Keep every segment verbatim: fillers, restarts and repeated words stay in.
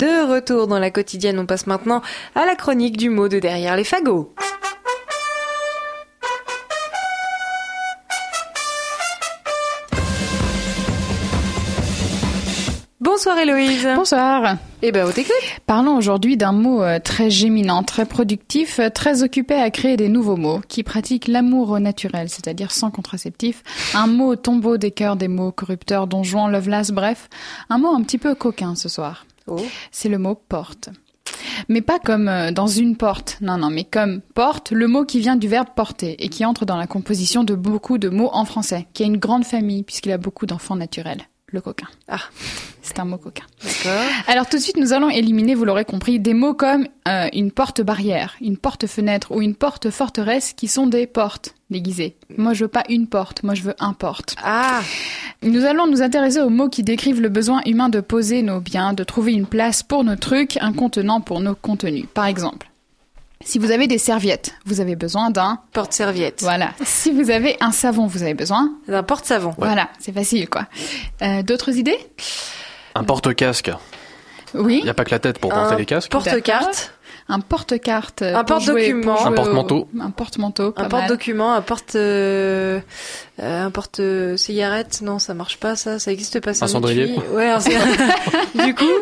De retour dans la quotidienne, on passe maintenant à la chronique du mot de derrière les fagots. Bonsoir Héloïse. Bonsoir. Eh ben, on t'écoute. Parlons aujourd'hui d'un mot euh, très géminant, très productif, euh, très occupé à créer des nouveaux mots, qui pratique l'amour au naturel, c'est-à-dire sans contraceptif. Un mot tombeau des cœurs des mots, corrupteur, don Juan, Lovelace, bref. Un mot un petit peu coquin ce soir. Oh. C'est le mot porte. Mais pas comme euh, dans une porte, non, non, mais comme porte, le mot qui vient du verbe porter et qui entre dans la composition de beaucoup de mots en français, qui a une grande famille puisqu'il a beaucoup d'enfants naturels. Le coquin. Ah, c'est un mot coquin. D'accord. Alors tout de suite, nous allons éliminer, vous l'aurez compris, des mots comme euh, une porte-barrière, une porte-fenêtre ou une porte-forteresse qui sont des portes déguisées. Moi, je veux pas une porte, moi je veux un porte. Ah. Nous allons nous intéresser aux mots qui décrivent le besoin humain de poser nos biens, de trouver une place pour nos trucs, un contenant pour nos contenus. Par exemple, si vous avez des serviettes, vous avez besoin d'un... Porte-serviette. Voilà. Si vous avez un savon, vous avez besoin... D'un porte-savon. Ouais. Voilà, c'est facile, quoi. Euh, d'autres idées ? Un porte-casque. Oui. Il n'y a pas que la tête pour porter un les casques. Porte-carte. Un porte-carte. Un porte-document. Un porte-manteau. Un porte-manteau. Un porte-document, un porte... Euh, euh, un porte-cigarette. Non, ça marche pas, ça. Ça existe pas, ça. Un cendrier. Ouais, un cendrier. Du coup,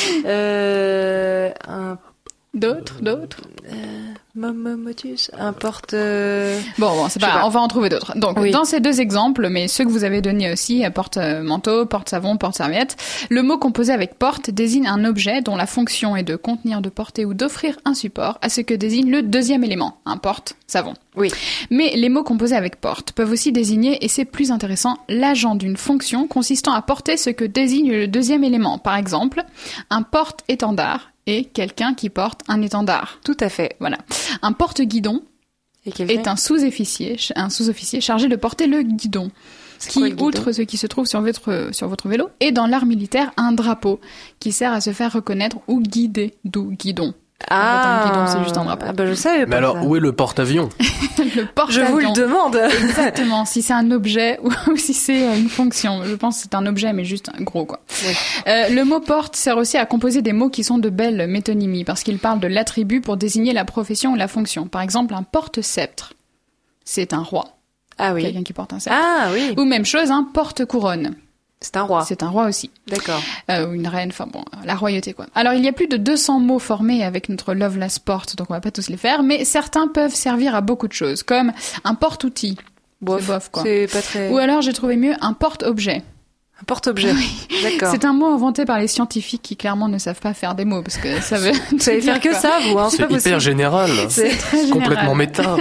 euh, un... D'autres, d'autres. Euh, Momomotus, un porte... Euh... Bon, bon, c'est pas, pas, on va en trouver d'autres. Donc, oui. Dans ces deux exemples, mais ceux que vous avez donnés aussi, porte-manteau, porte-savon, porte-serviette, le mot composé avec porte désigne un objet dont la fonction est de contenir, de porter ou d'offrir un support à ce que désigne le deuxième élément, un porte-savon. Oui. Mais les mots composés avec porte peuvent aussi désigner, et c'est plus intéressant, l'agent d'une fonction consistant à porter ce que désigne le deuxième élément. Par exemple, un porte-étendard et quelqu'un qui porte un étendard. Tout à fait. Voilà. Un porte-guidon est un sous-officier, un sous-officier chargé de porter le guidon, C'est qui, quoi, le guidon outre ce qui se trouve sur votre, sur votre vélo, est dans l'art militaire un drapeau qui sert à se faire reconnaître ou guider, d'où guidon. Ah, un guidon, c'est juste un drapeau. Ah bah je savais pas. Mais alors, ça. Où est le porte-avion? Le porte-avion. Je vous le demande. Exactement. Si c'est un objet ou, ou si c'est une fonction. Je pense que c'est un objet, mais juste un gros, quoi. Oui. Euh, le mot porte sert aussi à composer des mots qui sont de belles métonymies parce qu'il parle de l'attribut pour désigner la profession ou la fonction. Par exemple, un porte-sceptre. C'est un roi. Ah oui. Quelqu'un qui porte un sceptre. Ah oui. Ou même chose, un porte-couronne. C'est un roi. C'est un roi aussi. D'accord. Euh, ou une reine, enfin bon, la royauté, quoi. Alors, il y a plus de deux cents mots formés avec notre Lovelace porte, donc on va pas tous les faire, mais certains peuvent servir à beaucoup de choses, comme un porte-outil. Bof, c'est bof, quoi. C'est pas très... Ou alors, j'ai trouvé mieux un porte-objet. Un porte-objet. Oui. D'accord. C'est un mot inventé par les scientifiques qui clairement ne savent pas faire des mots, parce que ça veut... Vous savez faire que ça, vous, hein. C'est, c'est hyper possible. général. C'est très général. Complètement méta.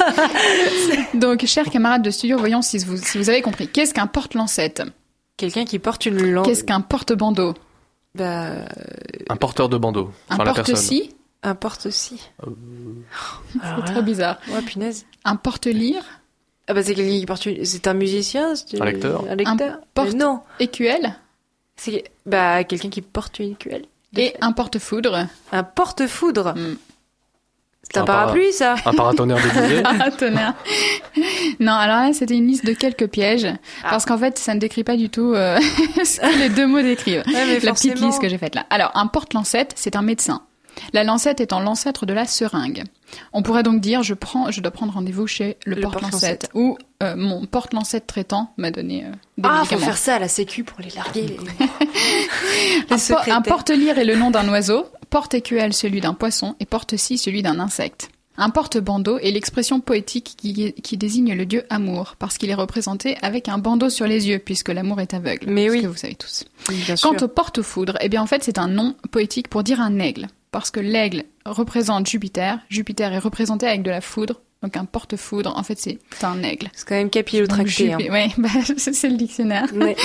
Donc, chers camarades de studio, voyons si vous, si vous avez compris. Qu'est-ce qu'un porte-lancette ? Quelqu'un qui porte une langue. Qu'est-ce qu'un porte-bandeau ? Bah... euh, Un porteur de bandeau. Un Enfin, la personne. porte-scie ? Un porte-ci. Euh... C'est trop bizarre. Ouais, punaise. Un porte-lire ? Ah bah c'est quelqu'un qui porte une... C'est un musicien c'est... Un lecteur. Un lecteur. Un porte... Non. écuelle ? C'est... Bah, quelqu'un qui porte une écuelle. Et fait. un porte-foudre. Un porte-foudre. Mm. C'est un, Un parapluie, ça. Un paratonnerre déguisé. Ah, tonnerre. Non, alors là, c'était une liste de quelques pièges. Ah. Parce qu'en fait, ça ne décrit pas du tout euh, ce que les deux mots décrivent. Ouais, mais La petite forcément. liste que j'ai faite là. Alors, un porte-lancette, c'est un médecin. La lancette étant l'ancêtre de la seringue. On pourrait donc dire, je prends, je dois prendre rendez-vous chez le, Le porte-lancette. Ou euh, mon porte-lancette traitant m'a donné euh, des Ah, faut médicaments. faire ça à la sécu pour les larguer. Les... Un, les po- secrétaires. un porte-lire est le nom d'un oiseau, porte-écuelle celui d'un poisson et porte-scie celui d'un insecte. Un porte-bandeau est l'expression poétique qui, qui désigne le dieu amour, parce qu'il est représenté avec un bandeau sur les yeux, puisque l'amour est aveugle. Mais oui. Ce que vous savez tous. Bien Quant sûr. au porte-foudre, eh bien en fait c'est un nom poétique pour dire un aigle, parce que l'aigle représente Jupiter, Jupiter est représenté avec de la foudre, donc un porte-foudre, en fait c'est un aigle. C'est quand même capillotracté. Hein. Jupi- Ouais, bah, c'est c'est le dictionnaire. Ouais.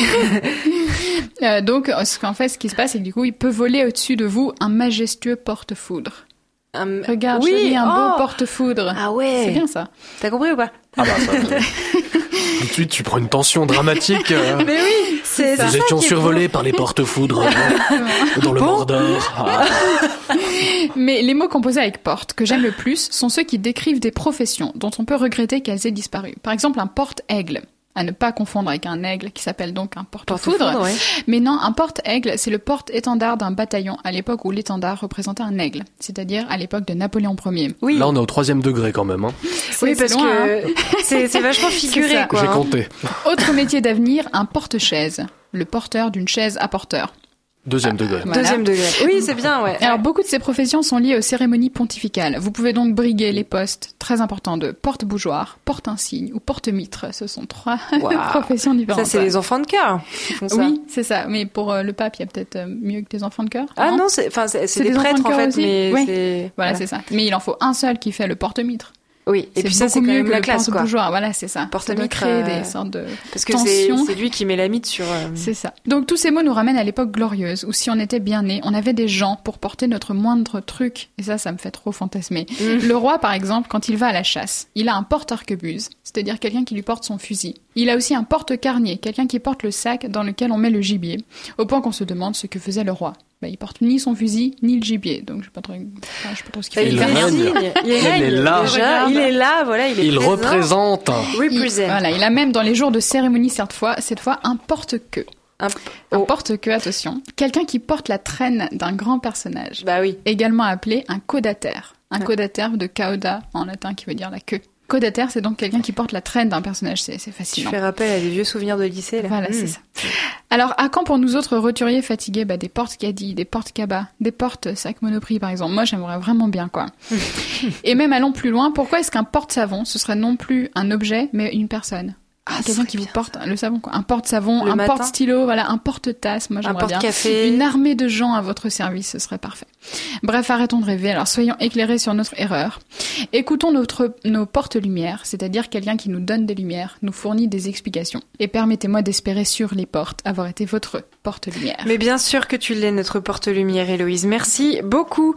Euh, donc, ce qu'en fait, ce qui se passe, c'est que du coup, il peut voler au-dessus de vous un majestueux porte-foudre. Um, Regarde, oui, chérie, un oh. beau porte-foudre. Ah ouais. C'est bien ça. T'as compris ou pas? Ah bah ça. euh, Tout de suite, tu prends une tension dramatique. euh. Mais oui, c'est, c'est Nous ça étions qui est survolés par les porte-foudres euh, dans le Mordor. Ah. Mais les mots composés avec porte, que j'aime le plus, sont ceux qui décrivent des professions dont on peut regretter qu'elles aient disparu. Par exemple, un porte-aigle. à ne pas confondre avec un aigle qui s'appelle donc un porte-foudre. Porte-foudre, ouais. Mais non, un porte-aigle, c'est le porte-étendard d'un bataillon à l'époque où l'étendard représentait un aigle, c'est-à-dire à l'époque de Napoléon Ier. Oui. Là, on est au troisième degré quand même. Hein. Oui, parce loin, que hein. c'est, c'est vachement figuré, C'est ça. quoi. J'ai hein. compté. Autre métier d'avenir, un porte-chaise, le porteur d'une chaise à porteur. Deuxième degré. Voilà. Deuxième degré. Oui, c'est bien, ouais. Alors, beaucoup de ces professions sont liées aux cérémonies pontificales. Vous pouvez donc briguer les postes très importants de porte-bougeoir, porte-insigne ou porte-mitre. Ce sont trois Wow. professions différentes. Ça, c'est les enfants de cœur qui font ça. Oui, c'est ça. Mais pour euh, le pape, il y a peut-être euh, mieux que des enfants de cœur. Ah non, c'est, enfin, c'est, c'est C'est des des enfants prêtres, de en cœur fait, aussi. mais Oui. c'est... Voilà, c'est ça. Mais il en faut un seul qui fait le porte-mitre. Oui, et C'est puis ça, c'est beaucoup quand mieux même que la le classe, quoi. porte-bougeoir. Voilà, c'est ça. Ça doit Porte-mitre, créer euh, des sortes de Parce que c'est, tensions. c'est lui qui met la mythe sur... euh, C'est ça. Donc tous ces mots nous ramènent à l'époque glorieuse, où si on était bien né, on avait des gens pour porter notre moindre truc. Et ça, ça me fait trop fantasmer. Mm. Le roi, par exemple, quand il va à la chasse, il a un porte-arquebuse, c'est-à-dire quelqu'un qui lui porte son fusil. Il a aussi un porte-carnier, quelqu'un qui porte le sac dans lequel on met le gibier, au point qu'on se demande ce que faisait le roi. Bah, il porte ni son fusil, ni le gibier, donc je sais pas trop, enfin, je sais pas trop ce qu'il Bah, fait. il Il fait règne. signe. Il est là, Il est là. déjà, il est là, voilà, il est Il présent. représente. Represent. Il, voilà, il a même dans les jours de cérémonie cette fois, cette fois un porte-queue. Un... Un Oh. porte-queue, attention. Quelqu'un qui porte la traîne d'un grand personnage. Bah oui. Également appelé un caudateur. Un Ouais. caudateur de cauda en latin qui veut dire la queue. Caudateur, c'est donc quelqu'un qui porte la traîne d'un personnage. C'est, c'est Tu fascinant. fais rappel à des vieux souvenirs de lycée, là. Voilà, Mm. c'est ça. Alors, à quand pour nous autres roturiers fatigués, bah, des porte-caddies, des porte-cabas, des porte-sac Monoprix, par exemple. Moi, j'aimerais vraiment bien, quoi. Et même allons plus loin, pourquoi est-ce qu'un porte-savon, ce serait non plus un objet, mais une personne? Ah, Quelqu'un qui vous porte le savon, quoi. Un porte-savon, Le un matin. porte-stylo, voilà, un porte-tasse. Moi, Un j'aimerais bien. porte-café. Une armée de gens à votre service, ce serait parfait. Bref, arrêtons de rêver. Alors, soyons éclairés sur notre erreur. Écoutons notre, nos porte-lumières, c'est-à-dire quelqu'un qui nous donne des lumières, nous fournit des explications. Et permettez-moi d'espérer sur les portes avoir été votre porte-lumière. Mais bien sûr que tu l'es, notre porte-lumière, Héloïse. Merci beaucoup.